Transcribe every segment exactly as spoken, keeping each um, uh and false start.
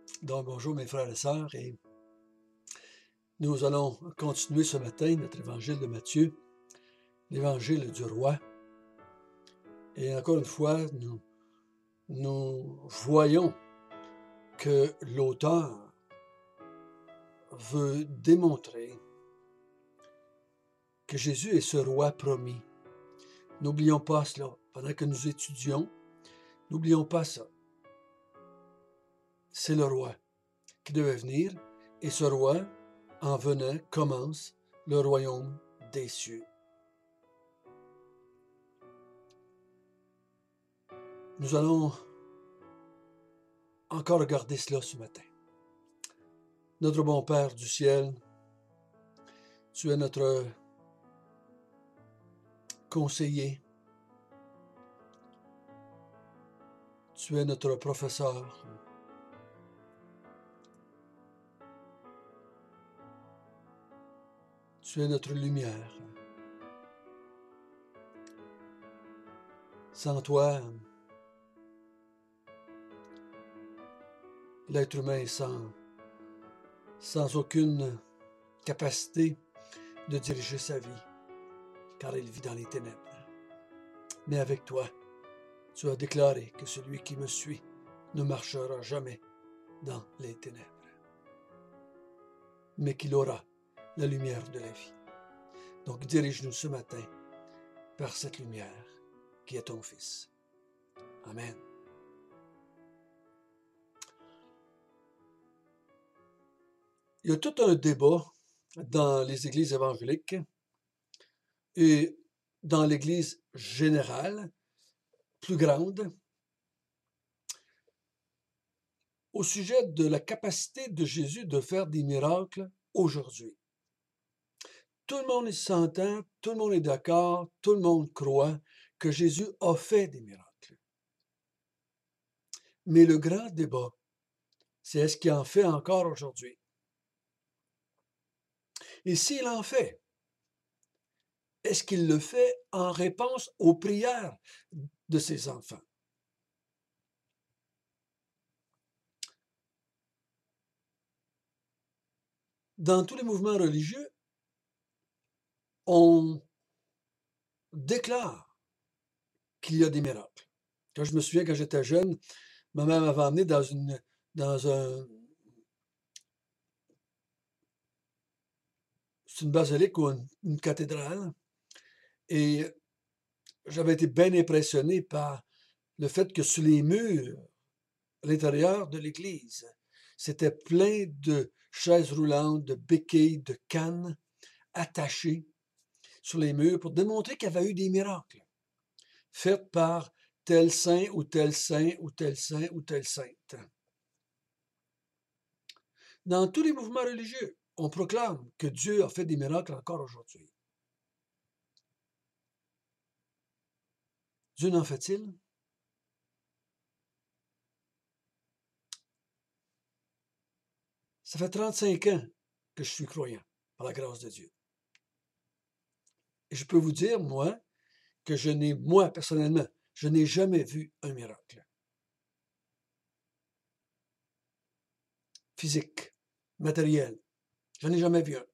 Donc, bonjour mes frères et sœurs, et nous allons continuer ce matin notre évangile de Matthieu, l'évangile du roi. Et encore une fois, nous, nous voyons que l'auteur veut démontrer que Jésus est ce roi promis. N'oublions pas cela. Pendant que nous étudions, n'oublions pas ça. C'est le roi qui devait venir, et ce roi, en venant, commence le royaume des cieux. Nous allons encore regarder cela ce matin. Notre bon Père du ciel, tu es notre conseiller, tu es notre professeur, tu es notre lumière. Sans toi, l'être humain est sans, sans aucune capacité de diriger sa vie, car il vit dans les ténèbres. Mais avec toi, tu as déclaré que celui qui me suit ne marchera jamais dans les ténèbres, mais qu'il aura la lumière de la vie. Donc dirige-nous ce matin vers cette lumière qui est ton Fils. Amen. Il y a tout un débat dans les églises évangéliques et dans l'Église générale, plus grande, au sujet de la capacité de Jésus de faire des miracles aujourd'hui. Tout le monde s'entend, tout le monde est d'accord, tout le monde croit que Jésus a fait des miracles. Mais le grand débat, c'est est-ce qu'il en fait encore aujourd'hui? Et s'il en fait, est-ce qu'il le fait en réponse aux prières de ses enfants? Dans tous les mouvements religieux, on déclare qu'il y a des miracles. Quand je me souviens, quand j'étais jeune, ma mère m'avait emmené dans une, dans un, c'est une basilique ou une, une cathédrale, et j'avais été bien impressionné par le fait que sur les murs, à l'intérieur de l'église, c'était plein de chaises roulantes, de béquilles, de cannes attachées sur les murs pour démontrer qu'il y avait eu des miracles faits par tel saint ou tel saint ou tel saint ou telle sainte. Dans tous les mouvements religieux, on proclame que Dieu a fait des miracles encore aujourd'hui. Dieu n'en fait-il? Ça fait trente-cinq ans que je suis croyant, par la grâce de Dieu. Et je peux vous dire, moi, que je n'ai, moi, personnellement, je n'ai jamais vu un miracle. Physique, matériel. Je n'ai jamais vu un.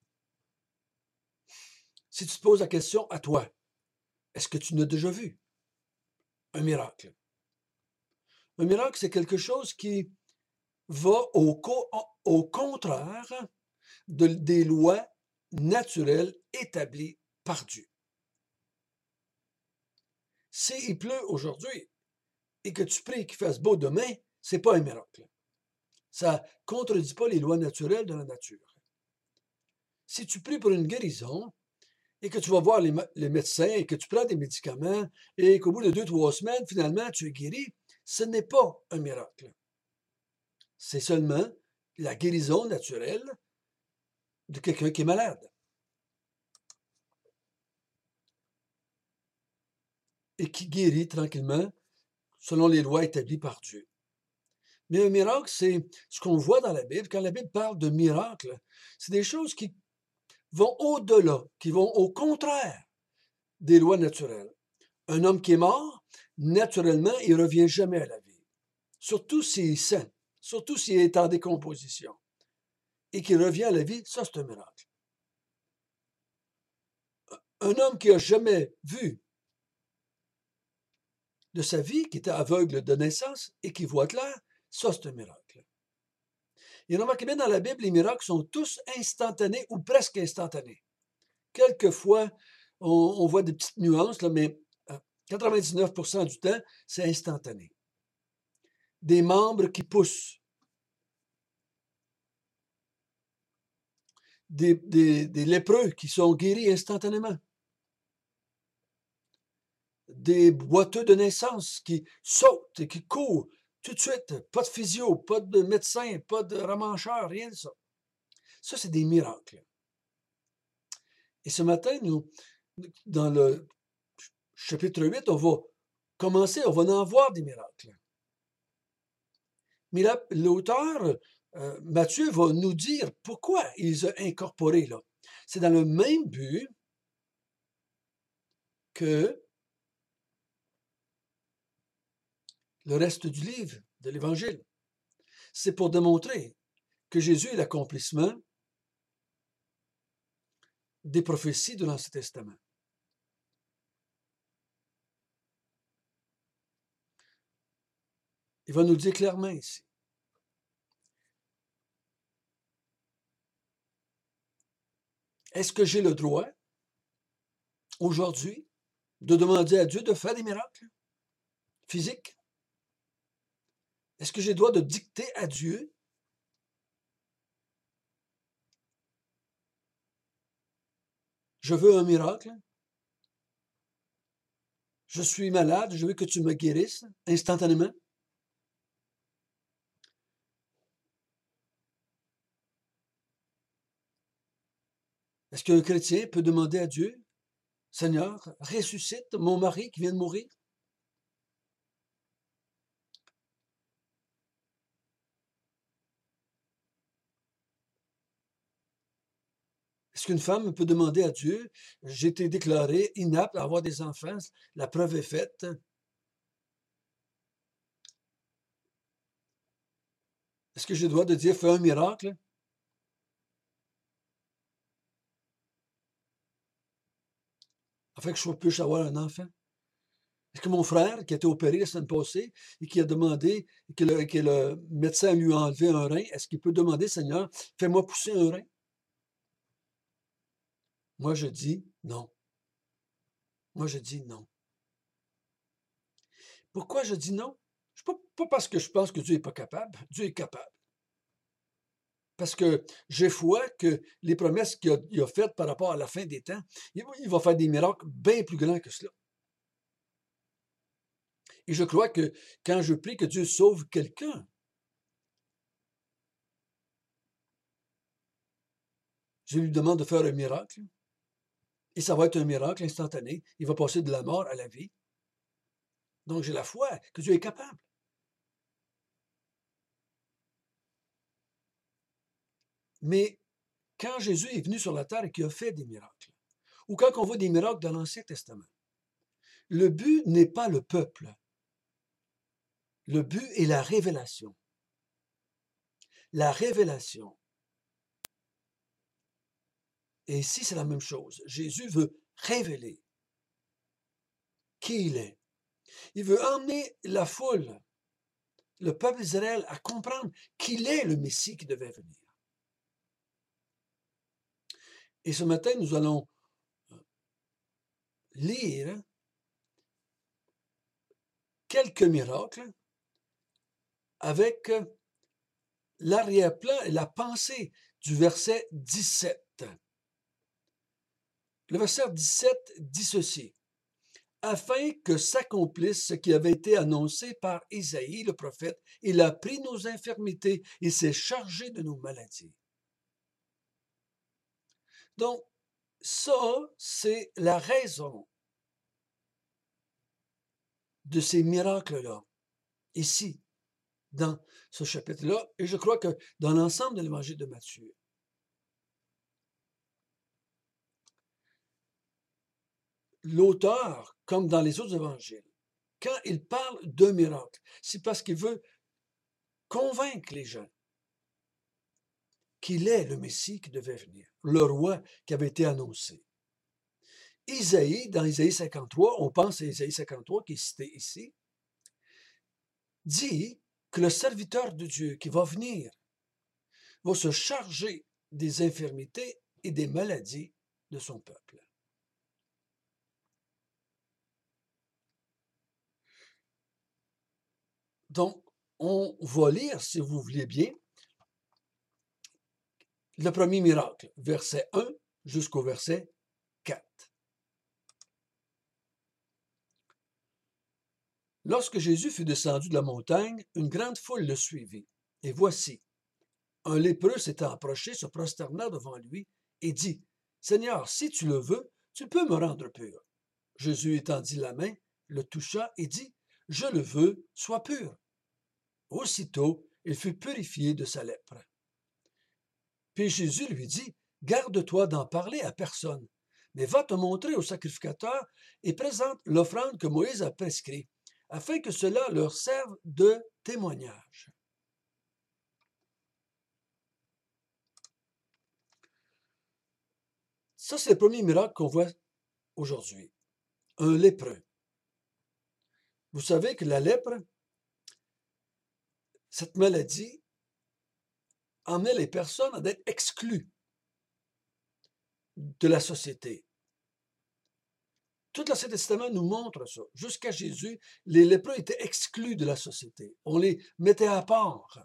Si tu te poses la question à toi, est-ce que tu n'as déjà vu un miracle? Un miracle, c'est quelque chose qui va au, co- au contraire de, des lois naturelles établies par Dieu. S'il pleut aujourd'hui et que tu pries qu'il fasse beau demain, c'est pas un miracle. Ça ne contredit pas les lois naturelles de la nature. Si tu pries pour une guérison et que tu vas voir les, les médecins et que tu prends des médicaments et qu'au bout de deux, trois semaines, finalement, tu es guéri, ce n'est pas un miracle. C'est seulement la guérison naturelle de quelqu'un qui est malade. Et qui guérit tranquillement selon les lois établies par Dieu. Mais un miracle, c'est ce qu'on voit dans la Bible. Quand la Bible parle de miracles, c'est des choses qui vont au-delà, qui vont au contraire des lois naturelles. Un homme qui est mort, naturellement, il ne revient jamais à la vie. Surtout s'il est saint. surtout s'il est en décomposition, et qu'il revient à la vie, ça c'est un miracle. Un homme qui n'a jamais vu de sa vie, qui était aveugle de naissance et qui voit clair, ça c'est un miracle. Et remarquez bien, dans la Bible, les miracles sont tous instantanés ou presque instantanés. Quelquefois, on, on voit des petites nuances, là, mais quatre-vingt-dix-neuf pour cent du temps, c'est instantané. Des membres qui poussent. Des, des, des lépreux qui sont guéris instantanément. Des boiteux de naissance qui sautent et qui courent tout de suite. Pas de physio, pas de médecin, pas de ramancheur, rien de ça. Ça, c'est des miracles. Et ce matin, nous, dans le chapitre huit, on va commencer, on va en voir des miracles. Mais là, l'auteur, euh, Matthieu, va nous dire pourquoi il les a incorporés là. C'est dans le même but que le reste du livre, de l'Évangile. C'est pour démontrer que Jésus est l'accomplissement des prophéties de l'Ancien Testament. Il va nous le dire clairement ici. Est-ce que j'ai le droit, aujourd'hui, de demander à Dieu de faire des miracles physiques? Est-ce que j'ai le droit de dicter à Dieu je veux un miracle? Je suis malade, je veux que tu me guérisses instantanément? Est-ce qu'un chrétien peut demander à Dieu, Seigneur, ressuscite mon mari qui vient de mourir? Est-ce qu'une femme peut demander à Dieu, j'ai été déclarée inapte à avoir des enfants, la preuve est faite? Est-ce que j'ai le droit de dire, fais un miracle? Afin que je puisse avoir un enfant? Est-ce que mon frère, qui a été opéré la semaine passée et qui a demandé que le, que le médecin lui a enlevé un rein, est-ce qu'il peut demander, Seigneur, fais-moi pousser un rein? Moi, je dis non. Moi, je dis non. Pourquoi je dis non? Pas, pas parce que je pense que Dieu n'est pas capable. Dieu est capable. Parce que j'ai foi que les promesses qu'il a, il a faites par rapport à la fin des temps, il, il va faire des miracles bien plus grands que cela. Et je crois que quand je prie que Dieu sauve quelqu'un, je lui demande de faire un miracle. Et ça va être un miracle instantané. Il va passer de la mort à la vie. Donc j'ai la foi que Dieu est capable. Mais quand Jésus est venu sur la terre et qu'il a fait des miracles, ou quand on voit des miracles dans l'Ancien Testament, le but n'est pas le peuple. Le but est la révélation. La révélation. Et ici, c'est la même chose. Jésus veut révéler qui il est. Il veut emmener la foule, le peuple d'Israël, à comprendre qu'il est le Messie qui devait venir. Et ce matin, nous allons lire quelques miracles avec l'arrière-plan et la pensée du verset dix-sept. Le verset dix-sept dit ceci: afin que s'accomplisse ce qui avait été annoncé par Isaïe le prophète, il a pris nos infirmités et s'est chargé de nos maladies. Donc, ça, c'est la raison de ces miracles-là, ici, dans ce chapitre-là, et je crois que dans l'ensemble de l'évangile de Matthieu. L'auteur, comme dans les autres évangiles, quand il parle d'un miracle, c'est parce qu'il veut convaincre les gens qu'il est le Messie qui devait venir, le roi qui avait été annoncé. Isaïe, dans Isaïe cinquante-trois, on pense à Isaïe cinquante-trois qui est cité ici, dit que le serviteur de Dieu qui va venir va se charger des infirmités et des maladies de son peuple. Donc, on va lire, si vous voulez bien, le premier miracle, verset un jusqu'au verset quatre. Lorsque Jésus fut descendu de la montagne, une grande foule le suivit. Et voici, un lépreux s'étant approché, se prosterna devant lui et dit, « Seigneur, si tu le veux, tu peux me rendre pur. » Jésus étendit la main, le toucha et dit, « Je le veux, sois pur. » Aussitôt, il fut purifié de sa lèpre. Puis Jésus lui dit, « Garde-toi d'en parler à personne, mais va te montrer au sacrificateur et présente l'offrande que Moïse a prescrite, afin que cela leur serve de témoignage. » Ça, c'est le premier miracle qu'on voit aujourd'hui. Un lépreux. Vous savez que la lèpre, cette maladie, emmenait les personnes à être exclues de la société. Tout l'Ancien Testament nous montre ça. Jusqu'à Jésus, les lépreux étaient exclus de la société. On les mettait à part.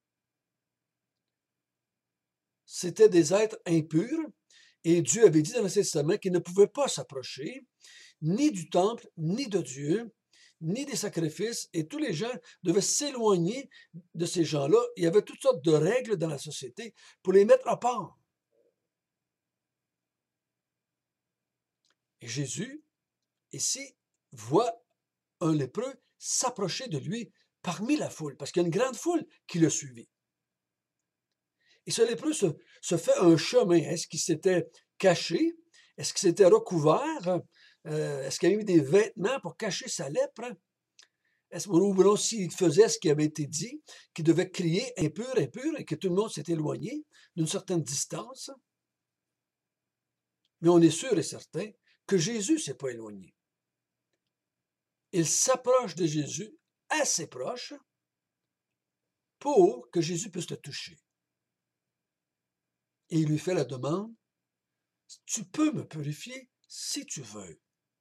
C'était des êtres impurs et Dieu avait dit dans l'Ancien Testament qu'ils ne pouvaient pas s'approcher ni du temple, ni de Dieu, ni des sacrifices, et tous les gens devaient s'éloigner de ces gens-là. Il y avait toutes sortes de règles dans la société pour les mettre à part. Et Jésus, ici, voit un lépreux s'approcher de lui parmi la foule, parce qu'il y a une grande foule qui le suivit. Et ce lépreux se, se fait un chemin. Est-ce qu'il s'était caché? Est-ce qu'il s'était recouvert? Euh, est-ce qu'il avait mis des vêtements pour cacher sa lèpre? Est-ce, ou non, s'il faisait ce qui avait été dit, qu'il devait crier impur, impur, et que tout le monde s'est éloigné d'une certaine distance? Mais on est sûr et certain que Jésus ne s'est pas éloigné. Il s'approche de Jésus assez proche pour que Jésus puisse le toucher. Et il lui fait la demande, « Tu peux me purifier si tu veux. »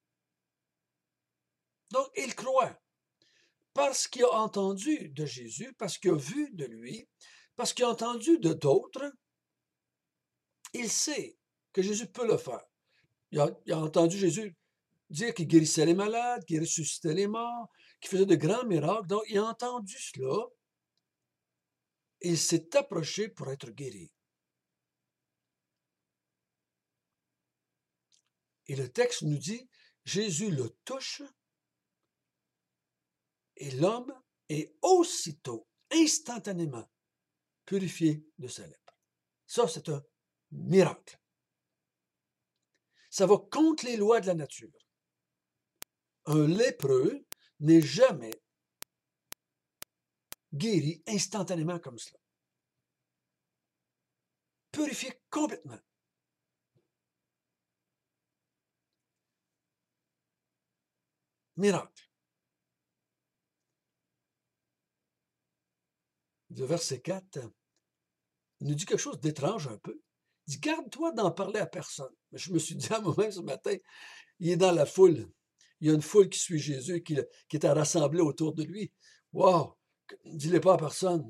Donc, il croit. Parce qu'il a entendu de Jésus, parce qu'il a vu de lui, parce qu'il a entendu de d'autres, il sait que Jésus peut le faire. Il a, il a entendu Jésus dire qu'il guérissait les malades, qu'il ressuscitait les morts, qu'il faisait de grands miracles. Donc, il a entendu cela et il s'est approché pour être guéri. Et le texte nous dit, Jésus le touche et l'homme est aussitôt, instantanément, purifié de sa lèpre. Ça, c'est un miracle. Ça va contre les lois de la nature. Un lépreux n'est jamais guéri instantanément comme cela. Purifié complètement. Miracle. Le verset quatre nous dit quelque chose d'étrange un peu. Il dit, garde-toi d'en parler à personne. Mais je me suis dit à moi-même ce matin, il est dans la foule. Il y a une foule qui suit Jésus, qui, qui est rassemblée autour de lui. Wow! Dis-le pas à personne.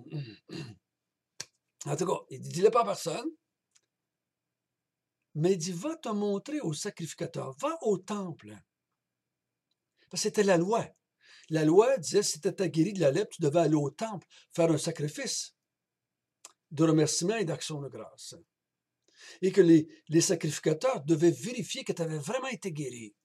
En tout cas, il dit, dis-le pas à personne. Mais il dit, va te montrer au sacrificateur. Va au temple. Parce que c'était la loi. La loi disait, si tu étais guéri de la lèpre, tu devais aller au temple, faire un sacrifice de remerciement et d'action de grâce. Et que les, les sacrificateurs devaient vérifier que tu avais vraiment été guéri.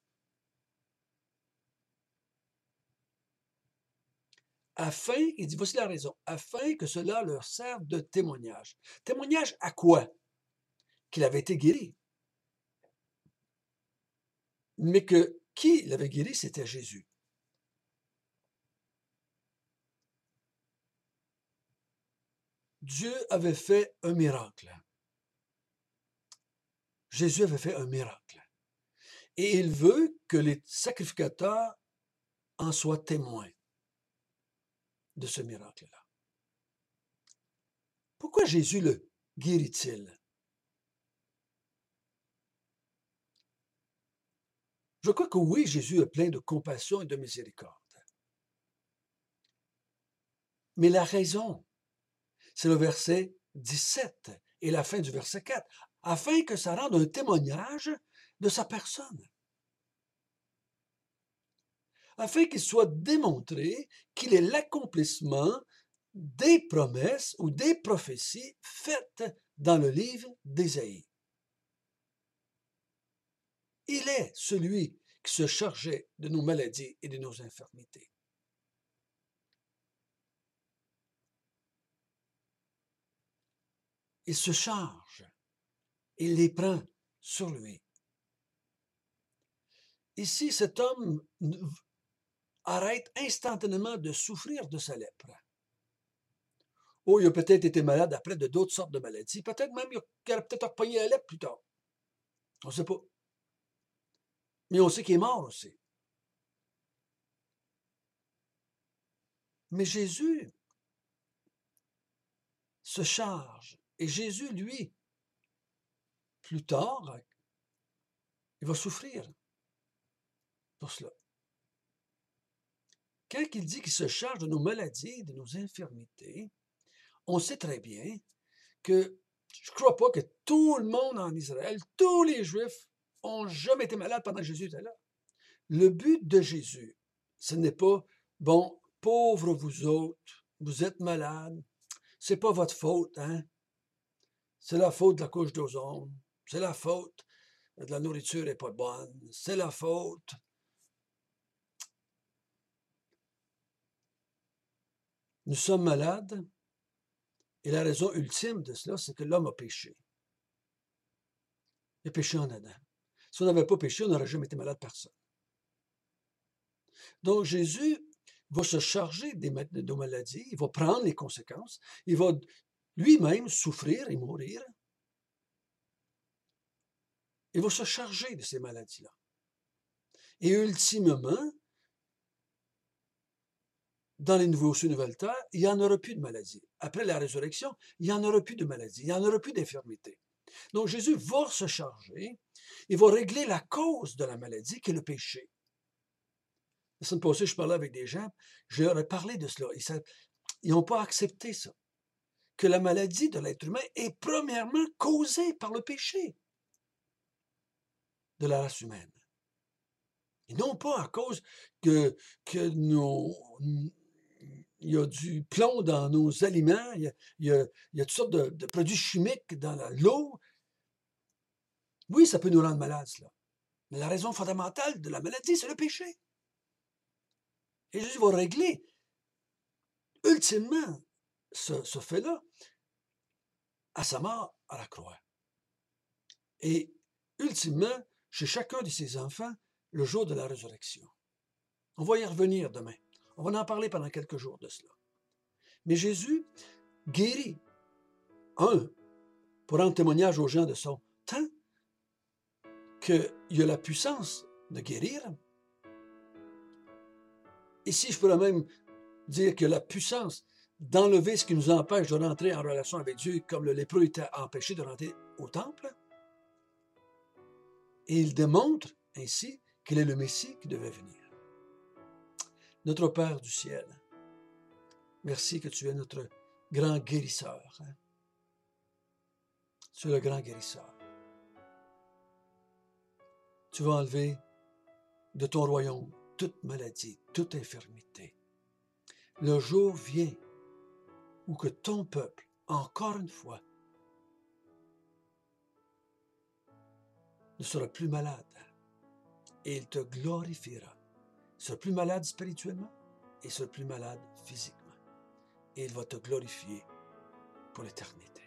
Afin, il dit, voici la raison, afin que cela leur serve de témoignage. Témoignage à quoi? Qu'il avait été guéri. Mais que qui l'avait guéri, c'était Jésus. Dieu avait fait un miracle. Jésus avait fait un miracle. Et il veut que les sacrificateurs en soient témoins de ce miracle-là. Pourquoi Jésus le guérit-il? Je crois que oui, Jésus est plein de compassion et de miséricorde. Mais la raison, c'est le verset dix-sept et la fin du verset quatre, afin que ça rende un témoignage de sa personne. Afin qu'il soit démontré qu'il est l'accomplissement des promesses ou des prophéties faites dans le livre d'Ésaïe. Il est celui qui se chargeait de nos maladies et de nos infirmités. Il se charge, il les prend sur lui. Ici, cet homme arrête instantanément de souffrir de sa lèpre. Oh, il a peut-être été malade après de d'autres sortes de maladies. Peut-être même qu'il aurait peut-être repogné la lèpre plus tard. On ne sait pas. Mais on sait qu'il est mort aussi. Mais Jésus se charge. Et Jésus, lui, plus tard, il va souffrir pour cela. Quand il dit qu'il se charge de nos maladies, de nos infirmités, on sait très bien que je ne crois pas que tout le monde en Israël, tous les Juifs, n'ont jamais été malades pendant que Jésus était là. Le but de Jésus, ce n'est pas, bon, pauvres vous autres, vous êtes malades, c'est pas votre faute, hein? C'est la faute de la couche d'ozone, c'est la faute de la nourriture n'est pas bonne, c'est la faute. Nous sommes malades et la raison ultime de cela, c'est que l'homme a péché. Il a péché en Adam. Si on n'avait pas péché, on n'aurait jamais été malade personne. Donc Jésus va se charger des, de nos maladies, il va prendre les conséquences, il va lui-même souffrir et mourir. Il va se charger de ces maladies-là. Et ultimement, dans les nouveaux cieux, nouvelles terres, il n'y en aura plus de maladies. Après la résurrection, il n'y en aura plus de maladies, il n'y en aura plus d'infirmité. Donc Jésus va se charger, il va régler la cause de la maladie, qui est le péché. La semaine passée, je parlais avec des gens, je leur ai parlé de cela. Ils n'ont pas accepté ça. Que la maladie de l'être humain est premièrement causée par le péché de la race humaine. Et non pas à cause que, que nos, il y a du plomb dans nos aliments, il y a, il y a, il y a toutes sortes de, de produits chimiques dans l'eau. Oui, ça peut nous rendre malades, cela. Mais la raison fondamentale de la maladie, c'est le péché. Et Jésus va régler, ultimement, ce, ce fait-là à sa mort à la croix. Et, ultimement, chez chacun de ses enfants, le jour de la résurrection. On va y revenir demain. On va en parler pendant quelques jours de cela. Mais Jésus guérit. Un, pour rendre témoignage aux gens de son temps, qu'il a la puissance de guérir. Ici, je pourrais même dire qu'il a la puissance d'enlever ce qui nous empêche de rentrer en relation avec Dieu, comme le lépreux était empêché de rentrer au temple. Et il démontre ainsi qu'il est le Messie qui devait venir. Notre Père du ciel, merci que tu es notre grand guérisseur. Hein? Tu es le grand guérisseur. Tu vas enlever de ton royaume toute maladie, toute infirmité. Le jour vient où que ton peuple, encore une fois, ne sera plus malade et il te glorifiera. Il sera plus malade spirituellement et il sera plus malade physiquement. Et il va te glorifier pour l'éternité.